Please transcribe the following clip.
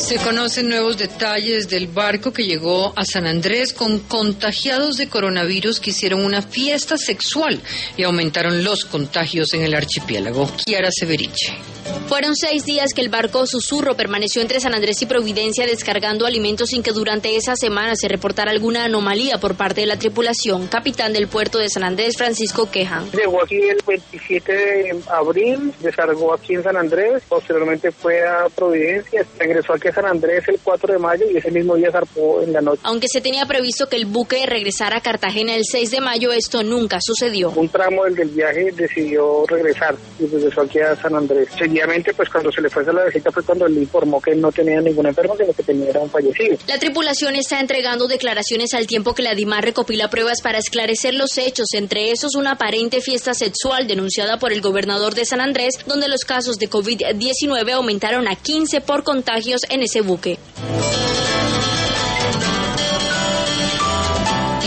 Se conocen nuevos detalles del barco que llegó a San Andrés con contagiados de coronavirus que hicieron una fiesta sexual y aumentaron los contagios en el archipiélago. Kiara Severiche. Fueron 6 días que el barco Susurro permaneció entre San Andrés y Providencia descargando alimentos sin que durante esa semana se reportara alguna anomalía por parte de la tripulación. Capitán del puerto de San Andrés, Francisco Quejan. Llegó aquí el 27 de abril, descargó aquí en San Andrés, posteriormente fue a Providencia, regresó aquí a San Andrés el 4 de mayo y ese mismo día zarpó en la noche. Aunque se tenía previsto que el buque regresara a Cartagena el 6 de mayo, esto nunca sucedió. Un tramo del viaje decidió regresar y regresó aquí a San Andrés. Seguidamente, pues cuando se le fue a la visita fue cuando le informó que no tenía ningún enfermo, sino que tenía un fallecido. La tripulación está entregando declaraciones al tiempo que la DIMAR recopila pruebas para esclarecer los hechos, entre esos una aparente fiesta sexual denunciada por el gobernador de San Andrés, donde los casos de COVID-19 aumentaron a 15 por contagios en ese buque.